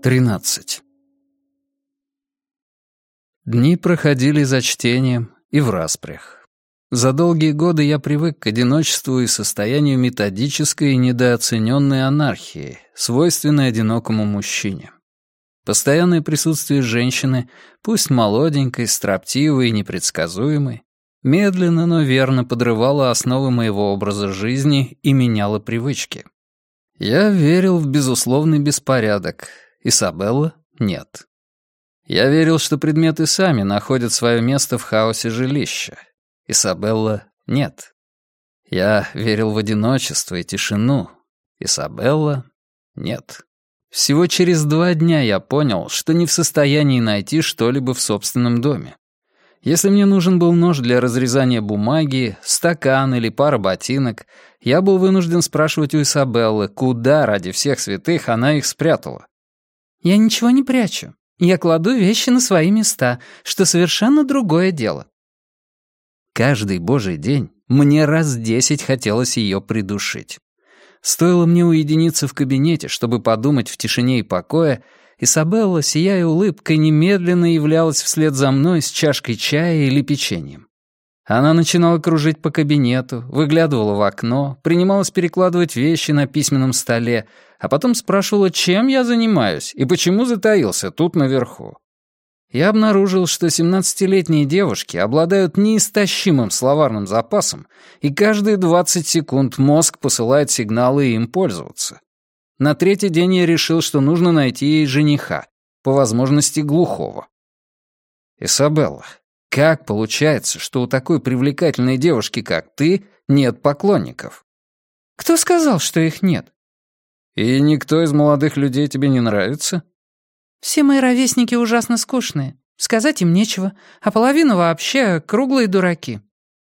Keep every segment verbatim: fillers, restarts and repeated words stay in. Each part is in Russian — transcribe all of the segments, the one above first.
тринадцать. Дни проходили за чтением и в распрях. За долгие годы я привык к одиночеству и состоянию методической и недооцененной анархии, свойственной одинокому мужчине. Постоянное присутствие женщины, пусть молоденькой, строптивой и непредсказуемой, медленно, но верно подрывало основы моего образа жизни и меняло привычки. Я верил в безусловный беспорядок, Изабелла — нет. Я верил, что предметы сами находят свое место в хаосе жилища, Изабелла — нет. Я верил в одиночество и тишину, Изабелла — нет. Всего через два дня я понял, что не в состоянии найти что-либо в собственном доме. Если мне нужен был нож для разрезания бумаги, стакан или пара ботинок, я был вынужден спрашивать у Изабеллы, куда ради всех святых она их спрятала. «Я ничего не прячу. Я кладу вещи на свои места, что совершенно другое дело». Каждый божий день мне раз десять хотелось ее придушить. Стоило мне уединиться в кабинете, чтобы подумать в тишине и покое, Изабелла, сияя улыбкой, немедленно являлась вслед за мной с чашкой чая или печеньем. Она начинала кружить по кабинету, выглядывала в окно, принималась перекладывать вещи на письменном столе, а потом спрашивала, чем я занимаюсь и почему затаился тут наверху. Я обнаружил, что семнадцатилетние девушки обладают неистощимым словарным запасом, и каждые двадцать секунд мозг посылает сигналы им пользоваться. На третий день я решил, что нужно найти ей жениха, по возможности глухого. «Изабелла, как получается, что у такой привлекательной девушки, как ты, нет поклонников?» «Кто сказал, что их нет?» «И никто из молодых людей тебе не нравится?» «Все мои ровесники ужасно скучные. Сказать им нечего, а половина вообще круглые дураки».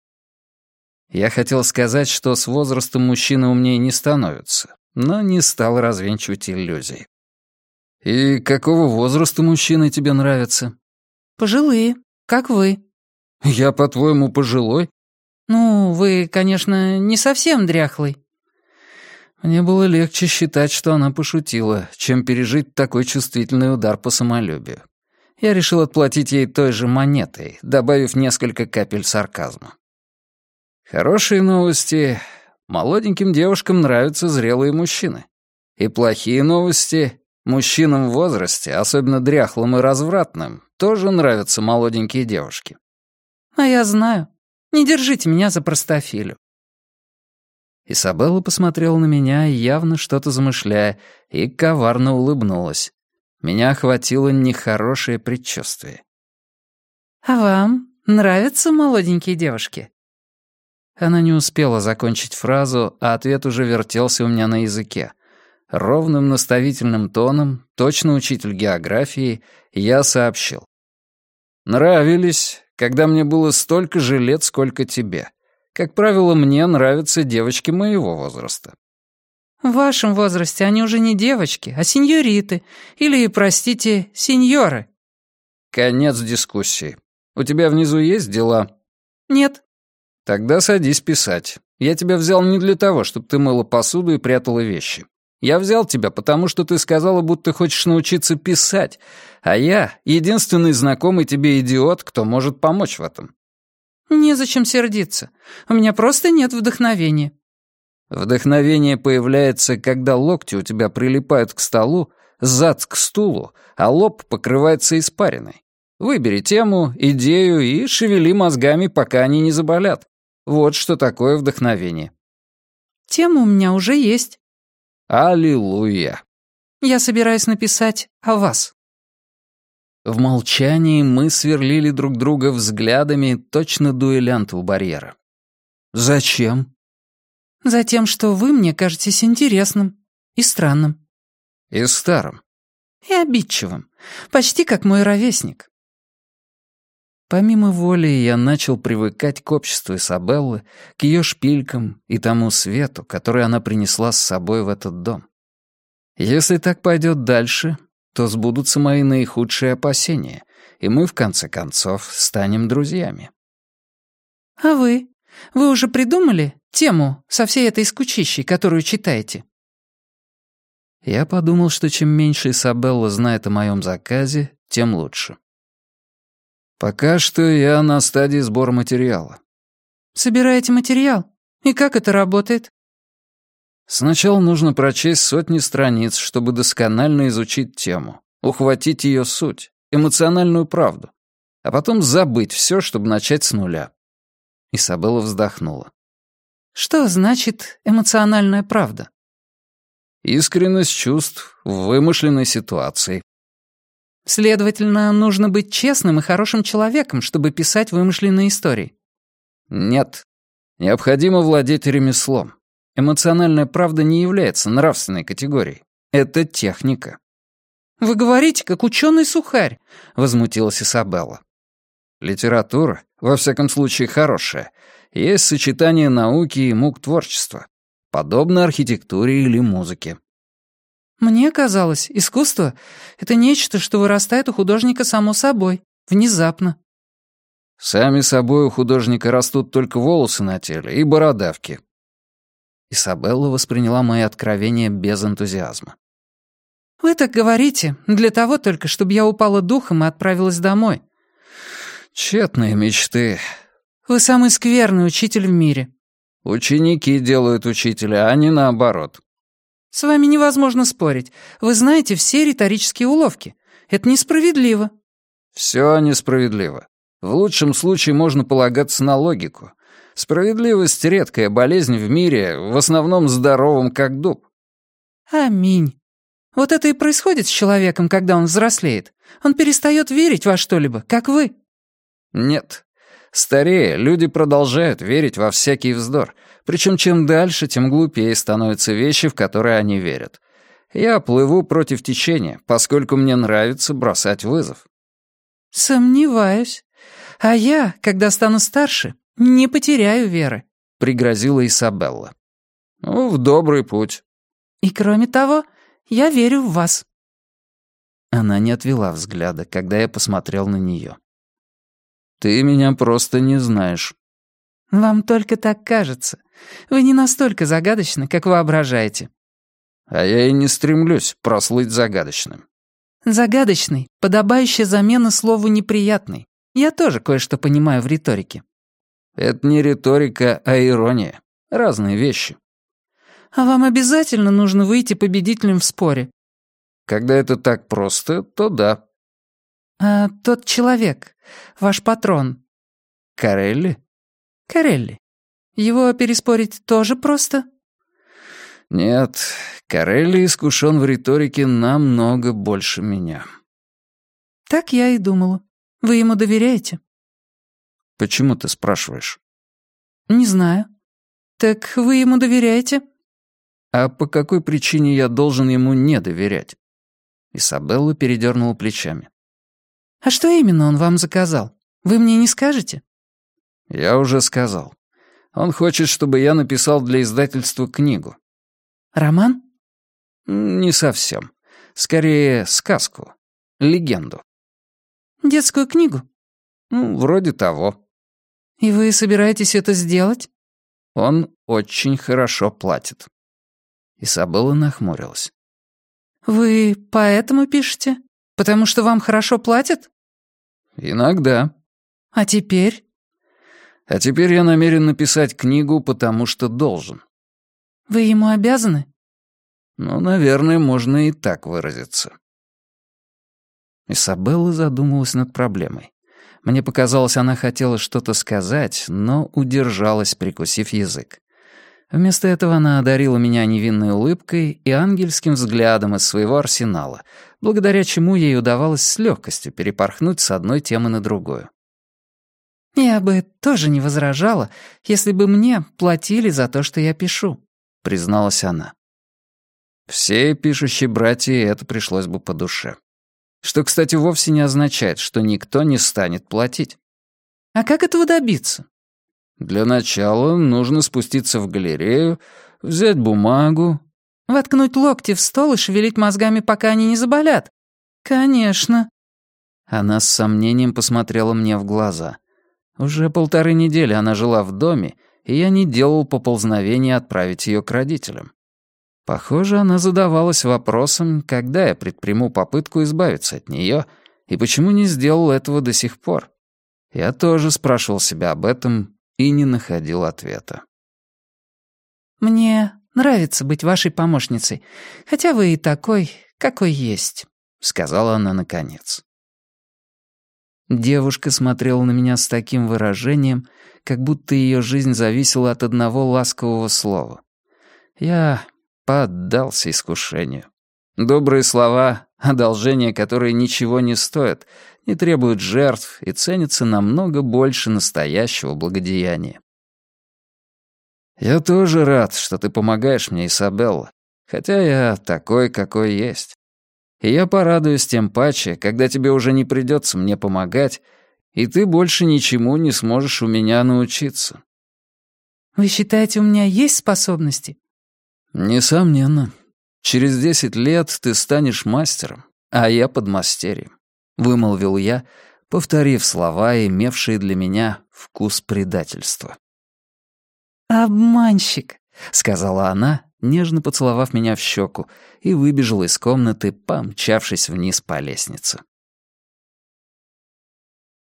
Я хотел сказать, что с возрастом мужчины умнее не становятся, но не стал развенчивать иллюзии. «И какого возраста мужчины тебе нравятся?» «Пожилые, как вы». «Я, по-твоему, пожилой?» «Ну, вы, конечно, не совсем дряхлый». Мне было легче считать, что она пошутила, чем пережить такой чувствительный удар по самолюбию. Я решил отплатить ей той же монетой, добавив несколько капель сарказма. Хорошие новости. Молоденьким девушкам нравятся зрелые мужчины. И плохие новости. Мужчинам в возрасте, особенно дряхлым и развратным, тоже нравятся молоденькие девушки. А я знаю. Не держите меня за простофилю. Изабелла посмотрела на меня, явно что-то замышляя, и коварно улыбнулась. Меня охватило нехорошее предчувствие. «А вам нравятся молоденькие девушки?» Она не успела закончить фразу, а ответ уже вертелся у меня на языке. Ровным наставительным тоном, точно учитель географии, я сообщил. «Нравились, когда мне было столько же лет, сколько тебе. Как правило, мне нравятся девочки моего возраста». «В вашем возрасте они уже не девочки, а сеньориты. Или, простите, сеньоры». «Конец дискуссии. У тебя внизу есть дела?» «Нет». «Тогда садись писать. Я тебя взял не для того, чтобы ты мыла посуду и прятала вещи. Я взял тебя, потому что ты сказала, будто хочешь научиться писать, а я — единственный знакомый тебе идиот, кто может помочь в этом». «Незачем сердиться. У меня просто нет вдохновения». «Вдохновение появляется, когда локти у тебя прилипают к столу, зад к стулу, а лоб покрывается испариной. Выбери тему, идею и шевели мозгами, пока они не заболят. Вот что такое вдохновение». «Тема у меня уже есть». «Аллилуйя». «Я собираюсь написать о вас». В молчании мы сверлили друг друга взглядами, точно дуэлянты у барьера. «Зачем?» «Затем, что вы мне кажетесь интересным и странным». «И старым». «И обидчивым. Почти как мой ровесник». Помимо воли я начал привыкать к обществу Изабеллы, к ее шпилькам и тому свету, который она принесла с собой в этот дом. Если так пойдет дальше, то сбудутся мои наихудшие опасения, и мы, в конце концов, станем друзьями. «А вы? Вы уже придумали тему со всей этой скучищей, которую читаете?» Я подумал, что чем меньше Изабелла знает о моем заказе, тем лучше. Пока что я на стадии сбора материала. Собираете материал? И как это работает? Сначала нужно прочесть сотни страниц, чтобы досконально изучить тему, ухватить ее суть, эмоциональную правду, а потом забыть все, чтобы начать с нуля. Изабелла вздохнула. Что значит эмоциональная правда? Искренность чувств в вымышленной ситуации. Следовательно, нужно быть честным и хорошим человеком, чтобы писать вымышленные истории. Нет. Необходимо владеть ремеслом. Эмоциональная правда не является нравственной категорией. Это техника. «Вы говорите, как ученый-сухарь», — возмутилась Изабелла. Литература, во всяком случае хорошая, есть сочетание науки и мук творчества, подобно архитектуре или музыке. Мне казалось, искусство — это нечто, что вырастает у художника само собой, внезапно. Сами собой у художника растут только волосы на теле и бородавки. Изабелла восприняла мои откровения без энтузиазма. «Вы так говорите, для того только, чтобы я упала духом и отправилась домой». Тщетные мечты. «Вы самый скверный учитель в мире». Ученики делают учителя, а не наоборот. «С вами невозможно спорить. Вы знаете все риторические уловки. Это несправедливо». Все несправедливо. В лучшем случае можно полагаться на логику. Справедливость — редкая болезнь в мире, в основном здоровом, как дуб. Аминь. Вот это и происходит с человеком, когда он взрослеет. Он перестает верить во что-либо, как вы. Нет. Старея, люди продолжают верить во всякий вздор. Причем чем дальше, тем глупее становятся вещи, в которые они верят. Я плыву против течения, поскольку мне нравится бросать вызов. Сомневаюсь. А я, когда стану старше, не потеряю веры, — пригрозила Изабелла. Ну, в добрый путь. И кроме того, я верю в вас. Она не отвела взгляда, когда я посмотрел на нее. Ты меня просто не знаешь. Вам только так кажется. Вы не настолько загадочны, как воображаете. А я и не стремлюсь прослыть загадочным. Загадочный, подобающая замена слову «неприятный». Я тоже кое-что понимаю в риторике. Это не риторика, а ирония. Разные вещи. А вам обязательно нужно выйти победителем в споре? Когда это так просто, то да. А тот человек, ваш патрон. Карелли? Карелли. Его переспорить тоже просто? Нет, Карелли искушен в риторике намного больше меня. Так я и думала. Вы ему доверяете? Почему ты спрашиваешь? Не знаю. Так вы ему доверяете? А по какой причине я должен ему не доверять? Изабелла передернула плечами. А что именно он вам заказал? Вы мне не скажете? Я уже сказал. Он хочет, чтобы я написал для издательства книгу. Роман? Не совсем. Скорее, сказку. Легенду. Детскую книгу? Ну, вроде того. И вы собираетесь это сделать? Он очень хорошо платит. Изабелла нахмурилась. Вы поэтому пишете? Потому что вам хорошо платят? Иногда. А теперь? А теперь я намерен написать книгу, потому что должен. Вы ему обязаны? Ну, наверное, можно и так выразиться. Изабелла задумалась над проблемой. Мне показалось, она хотела что-то сказать, но удержалась, прикусив язык. Вместо этого она одарила меня невинной улыбкой и ангельским взглядом из своего арсенала, благодаря чему ей удавалось с легкостью перепорхнуть с одной темы на другую. «Я бы тоже не возражала, если бы мне платили за то, что я пишу», — призналась она. Всей пишущей братье это пришлось бы по душе. Что, кстати, вовсе не означает, что никто не станет платить. «А как этого добиться?» Для начала нужно спуститься в галерею, взять бумагу. Воткнуть локти в стол и шевелить мозгами, пока они не заболят. Конечно. Она с сомнением посмотрела мне в глаза. Уже полторы недели она жила в доме, и я не делал поползновения отправить ее к родителям. Похоже, она задавалась вопросом, когда я предприму попытку избавиться от нее, и почему не сделал этого до сих пор. Я тоже спрашивал себя об этом и не находил ответа. «Мне нравится быть вашей помощницей, хотя вы и такой, какой есть», — сказала она наконец. Девушка смотрела на меня с таким выражением, как будто ее жизнь зависела от одного ласкового слова. Я поддался искушению. Добрые слова, одолжения, которые ничего не стоят, не требуют жертв и ценятся намного больше настоящего благодеяния. «Я тоже рад, что ты помогаешь мне, Изабелла, хотя я такой, какой есть. И я порадуюсь тем паче, когда тебе уже не придется мне помогать, и ты больше ничему не сможешь у меня научиться». «Вы считаете, у меня есть способности?» «Несомненно. Через десять лет ты станешь мастером, а я подмастерьем», — вымолвил я, повторив слова, имевшие для меня вкус предательства. «Обманщик», — сказала она, нежно поцеловав меня в щеку, и выбежала из комнаты, помчавшись вниз по лестнице.